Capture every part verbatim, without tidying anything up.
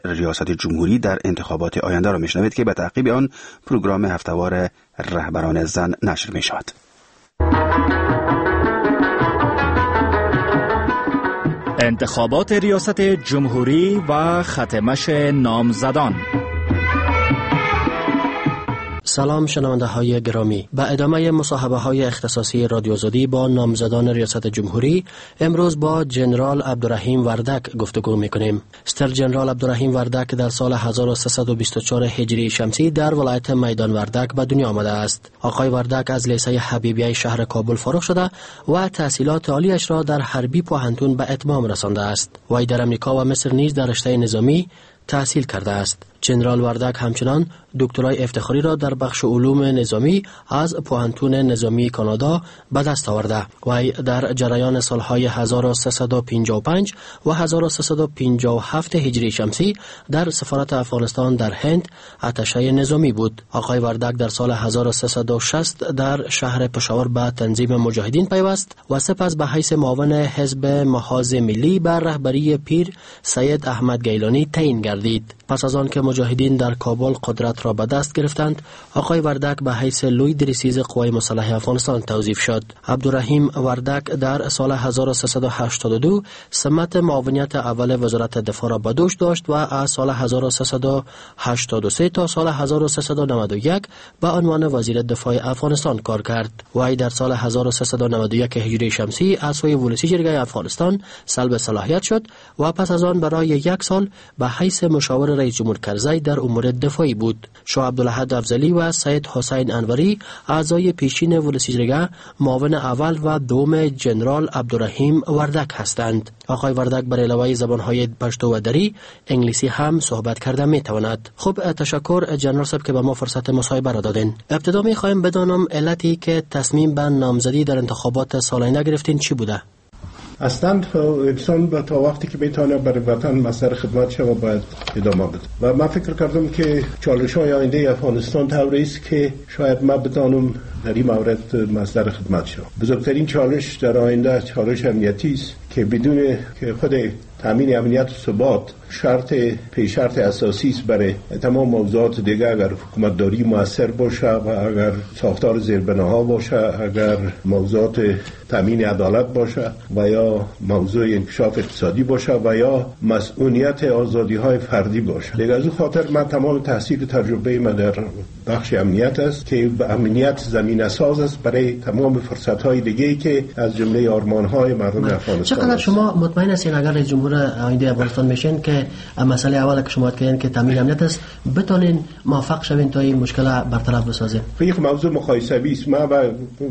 ریاست جمهوری در انتخابات آینده را میشنوید که به تعقیب آن پروگرام هفته‌وار رهبران زن نشر می شود. انتخابات ریاست جمهوری و ختمش نامزدان. سلام شنونده های گرامی، به ادامه مصاحبه های اختصاصی رادیو زدی با نامزدان ریاست جمهوری امروز با جنرال عبدالرحیم وردک گفتگو میکنیم. ستر جنرال عبدالرحیم وردک در سال هزار و سیصد و بیست و چهار هجری شمسی در ولایت میدان وردک به دنیا آمده است. آقای وردک از لیسه حبیبیه شهر کابل فارغ شده و تحصیلات عالیش را در حربی پوهنتون به اتمام رسانده است. وی در امریکا و مصر نیز در رشته نظامی تحصیل کرده است. جنرال وردک همچنان دکترای افتخاری را در بخش علوم نظامی از پوهنتون نظامی کانادا به دست آورده. وی در جریان سالهای هزار و سیصد و پنجاه و پنج و هزار و سیصد و پنجاه و هفت هجری شمسی در سفارت افغانستان در هند اتشه نظامی بود. آقای وردک در سال هزار و سیصد و شصت در شهر پشاور به تنظیم مجاهدین پیوست و سپس به حیث معاون حزب محاذ ملی بر رهبری پیر سید احمد گیلانی تعیین گردید. پس از آن که مجاهدین در کابل قدرت را به دست گرفتند، آقای وردک به حیث لوی دریسیز قوای مسلح افغانستان توظیف شد. عبدالرحیم وردک در سال هزار و سیصد و هشتاد و دو سمت معاونیت اول وزارت دفاع را به دوش داشت و از سال هزار و سیصد و هشتاد و سه تا سال هزار و سیصد و نود و یک به عنوان وزیر دفاع افغانستان کار کرد. وی در سال هزار و سیصد و نود و یک هجری شمسی از سوی ولسی جرگه افغانستان سلب صلاحیت شد و پس از آن برای یک سال به حیث مشاور رئیس جمهور کرزی در امور دفاعی بود. شاه عبدالاحد افضلی و سید حسین انوری اعضای پیشین ولسی جرگه معاون اول و دوم جنرال عبدالرحیم وردک هستند. آقای وردک بر علاوه زبانهای پشتو و دری انگلیسی هم صحبت کرده می تواند. خب تشکر جنرال صاحب که به ما فرصت مصاحبه را دادین. ابتدا می خواهیم بدانم علتی که تصمیم به نامزدی در انتخابات سال آینده گرفتین چی بوده؟ اصلا انسان با تا وقتی که بتونه برای وطن مصدر خدمت شود باید ادامه بده و من فکر کردم که چالش های آینده افغانستان طوری است که شاید من بتانم در این مورد مصدر خدمت شود. بزرگترین چالش در آینده چالش امنیتی است که بدون که خود تامین امنیت و ثبات شرط پیش شرط اساسی است برای تمام موضوعات دیگه. اگر حکومتداری موثر باشه و اگر ساختار زیربناها باشه، اگر موضوعات تامین عدالت باشه و یا موضوع انکشاف اقتصادی باشه و یا مسئولیت آزادی های فردی باشه. دیگه از این خاطر من تمام تحصیل و تجربه من در بخش امنیت است که امنیت زمین اساس است برای تمام فرصت های دیگه که از جمله آرمان های مردم افغانستان. چقدر شما مطمئن هستین اگر رئیس جمهور آینده افغانستان میشین که مسئله اول که شما کردین که تامین امنیت است بتونین موفق شوین تا این مشکل برطرف بسازین؟ یک موضوع مقایسه است. ما با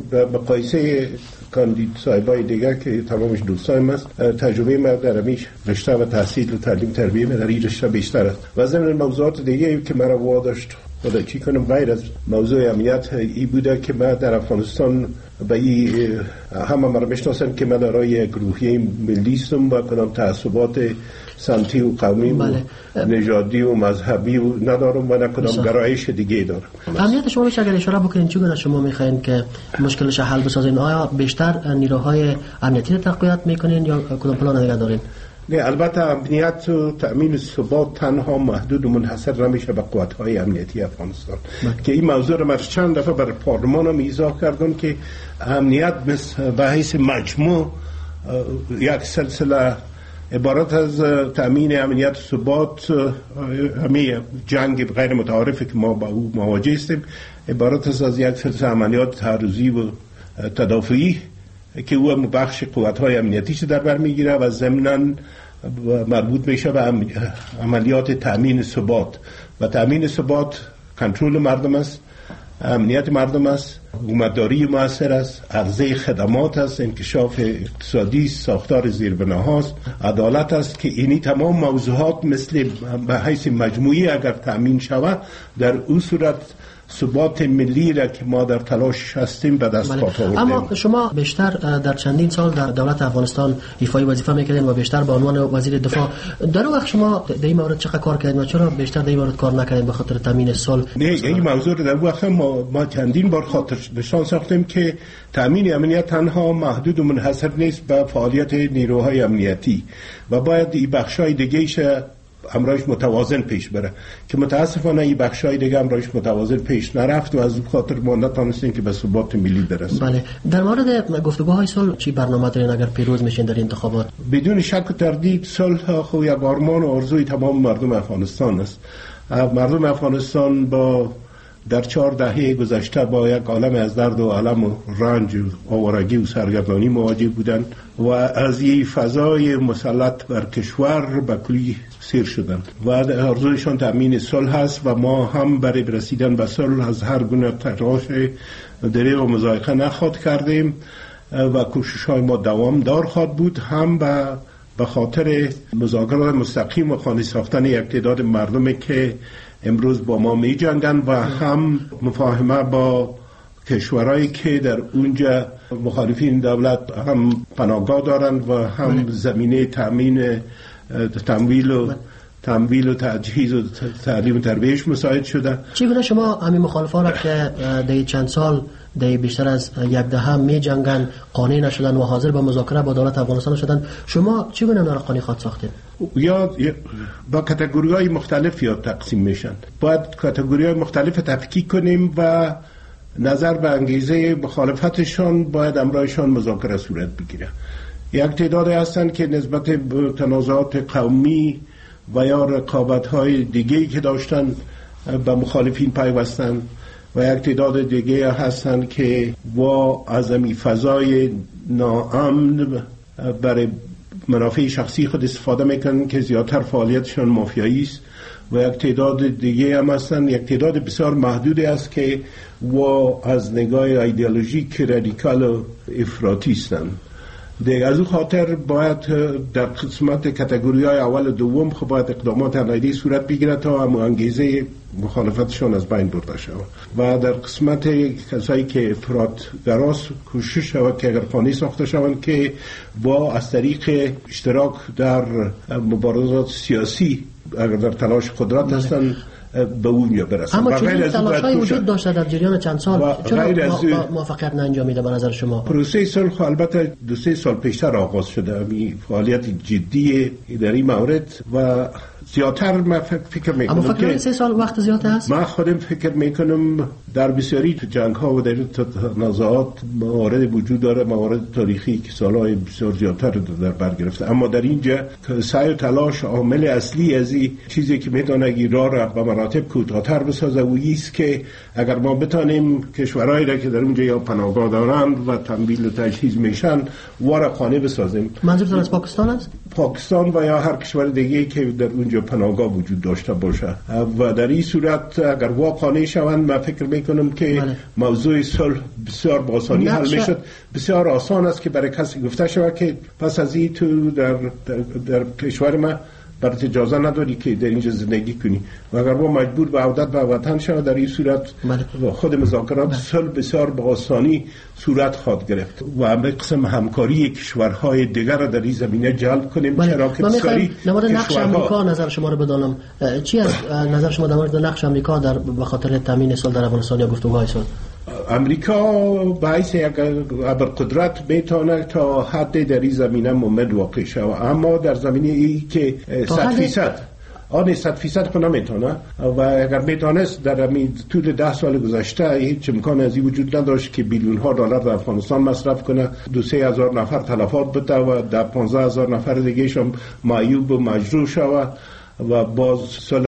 مقایسه کاندید صاحبای دیگر که تمامش دوستان است، تجربه ما در امیش رشته و تحصیل و تعلیم تربیه در این رشته بیشتر است و ضمن موضوعات دیگه که مرا واداشت خدا چی کنم غیر از موضوع امنیت ای بوده که ما در افغانستان به این همه مرا میشناسن که من دارای گروهی ملی هستم و کنم تعصبات سمتی و قومی بله. و نژادی و مذهبی و ندارم و نکنم گرایش دیگه دارم. امنیت شما میشه اگر اشاره بکنین چگونه شما میخواین که مشکلش حل بسازین؟ آیا بیشتر نیروهای امنیتی رو تقویت میکنین یا کدام پلان دیگه دارین؟ نه، البته امنیت و تأمین ثبات تنها محدود و منحصر نمیشه به قوت‌های امنیتی افغانستان بله. که این موضوع رو من چند دفعه بر پارلمان هم ایضاح کردم که امنیت به حیث مجموع یک سلسله عبارت از تأمین امنیت و ثبات، همه جنگ غیر متعارفی که ما با او مواجه هستیم عبارت است از یک سلسله عملیات تعرضی و تدافعی که او بخش قوت‌های امنیتیش در بر میگیره و ضمناً مربوط میشه به عملیات تأمین ثبات و تأمین ثبات کنترل مردم است، امنیت مردم است، حکومتداری موثر است، عرضه خدمات است، انکشاف اقتصادی، ساختار زیربناهاست، عدالت است که اینی تمام موضوعات مثل به حیث مجموعی اگر تأمین شود در اون صورت ثبات ملی را که ما در تلاش هستیم به دست آوردیم. اما شما بیشتر در چندین سال در دولت افغانستان ایفای وظیفه میکردین و بیشتر به عنوان وزیر دفاع، در وقت شما در این مورد چقدر کار کردین و چرا بیشتر در این مورد کار نکردین به خاطر تامین صلح؟ نه، این موضوع در وقت ما ما چندین بار خاطر نشان ساختیم که تامین امنیت تنها محدود و منحصر نیست به فعالیت نیروهای امنیتی و باید این بخشای دیگه‌اش امرایش متوازن پیش بره که متاسفانه این بخشای دیگه امرایش متوازن پیش نرفت و از اون خاطر ما نتونستیم که به ثبات ملی برسیم. بله. در مورد گفتگوهای صلح چی برنامه دارین اگر پیروز میشین در انتخابات؟ بدون شک و تردید صلح خو یک آرمان و آرزوی تمام مردم افغانستان است. مردم افغانستان با در چهار دهه گذشته با یک عالم از درد و علم و رنج و آوارگی و سرگردانی مواجه بودند و از این فضای مسلط بر کشور به کلی سیر شدند و آرزویشان تامین صلح است و ما هم برای رسیدن به صلح از هر گونه تلاش دریغ و مضایقه نخواد کردیم و کوشش های ما دوام دار خواهد بود، هم به به خاطر مذاکرات مستقیم و خانه ساختن یک تعداد مردمی که امروز با ما می جنگن و هم مفاهمه با کشورهایی که در اونجا مخالفین دولت هم پناهگاه دارند و هم زمینه تامین تمویل و تمویل و تجهیز و تعلیم و تربیتش مساعد شده. چگونه شما همین مخالفان را که در چند سال در بیشتر از یک دهه می جنگن قانع نشدن و حاضر به مذاکره با دولت افغانستان شدن، شما چگونه اونا را قانع خواهد ساختید؟ یا با کاتگوری‌های مختلف یا تقسیم میشن. باید کاتگوری‌های مختلف تفکیک کنیم و نظر به انگیزه مخالفتشان باید امرایشان مذاکره صورت بگیره. یک تعداد هستند که نسبت به تنازعات قومی و یا رقابت‌های دیگه‌ای که داشتن به مخالفین پیوستن و یک تعداد دیگه هستند که با از این فضای ناامن برای منافع شخصی خود استفاده میکنن که زیادتر فعالیتشان مافیایی است و یک تعداد دیگه هم هستند، یک تعداد بسیار محدودی است که و از نگاه ایدئولوژیک رادیکال و افراطی هستند. دیگه از اون خاطر باید در قسمت کاتگوری های اول و دوم خب باید اقدامات علیه صورت بگیرد تا هم انگیزه مخالفتشون از بین برده شود و در قسمت کسایی که افراط گراست کوشش شود که اگر خانه ساخته شوند که با از طریق اشتراک در مبارزات سیاسی اگر در تلاش قدرت هستند به اونجا برسن. اما چون تلاش‌های وجود داشته در جریان چند سال چرا موفقیت نانجامیده به نظر شما؟ پروسه صلح البته دو سه سال پیشتر آغاز شده، این فعالیت جدی در این مورد و زیادتر من فکر میکنم اما فکر سه سال وقت زیاد است. من خودم فکر میکنم در بسیاری جنگ ها و در تنازعات موارد وجود داره، موارد تاریخی که سالهای بسیار زیادتر در بر گرفته، اما در اینجا سعی و تلاش عامل اصلی از این چیزی که میتونه ایران را به مراتب کوتاه‌تر بسازه و است که اگر ما بتانیم کشورهایی را که در اونجا یا پناهگاه دارند و تمویل و تجهیز میشن وارد خانه بسازیم. منظورتون از پاکستان است؟ پاکستان و یا هر کشور دیگه‌ای که در اونجا پناهگاه وجود داشته باشه و در این صورت اگر واقعا شوند من فکر میکنم که بله. موضوع صلح بسیار با آسانی حل میشد. بسیار آسان است که برای کسی گفته شود که پس از این تو در, در, در کشور ما برات اجازه نداری که در اینجا زندگی کنی و اگر ما مجبور به عودت به وطن شود در این صورت بله. خود مذاکرات بله. صلح بسیار با آسانی صورت خواهد گرفت و به قسم همکاری کشورهای دیگر را در این زمینه جلب کنیم بله. چرا که بسیاری نماد نقش آمریکا نظر شما رو بدانم چی از نظر شما در مورد نقش آمریکا در به خاطر تامین صلح در افغانستان یا گفتگوهای صلح؟ امریکا باعث یک ابرقدرت میتونه تا حد در این زمینه ممد واقع شود، اما در زمینه ای که صد فیصد آن صد فیصد خود نمیتونه و اگر میتونست در همین طول ده سال گذشته هیچ امکان از این وجود نداشت که بیلیون ها دلار در افغانستان مصرف کنه، دو سه هزار نفر تلفات بده و در پانزده هزار نفر دیگه شم معیوب و مجروح شود و باز